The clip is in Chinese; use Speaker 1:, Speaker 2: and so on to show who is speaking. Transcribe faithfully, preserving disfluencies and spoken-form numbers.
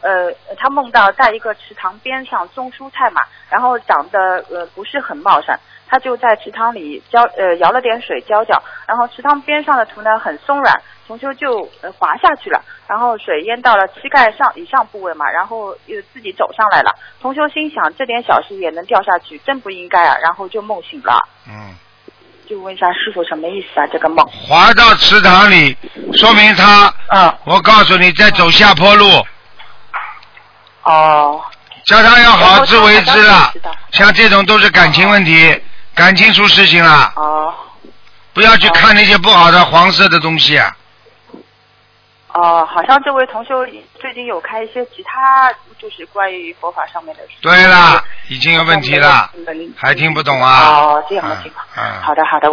Speaker 1: 呃，他梦到在一个池塘边上种蔬菜嘛，然后长得呃不是很茂盛，他就在池塘里浇呃舀了点水浇浇，然后池塘边上的土呢很松软，同修就呃滑下去了，然后水淹到了膝盖上以上部位嘛，然后又自己走上来了。同修心想这点小事也能掉下去，真不应该啊，然后就梦醒了。
Speaker 2: 嗯。
Speaker 1: 就问一下师傅什么意思啊？这个梦
Speaker 2: 滑到池塘里，说明他，
Speaker 1: 嗯，
Speaker 2: 我告诉你，在走下坡路。
Speaker 1: 哦。
Speaker 2: 叫他要好自为之了，像这种都是感情问题，哦、感情出事情了。
Speaker 1: 哦。
Speaker 2: 不要去看那些不好的黄色的东西啊。
Speaker 1: 哦，好像这位同修最近有开一些其他就是关于佛法上面的书。
Speaker 2: 对了，已经有问题了，还听不懂啊？
Speaker 1: 哦，这样的情况。嗯。好的，好的。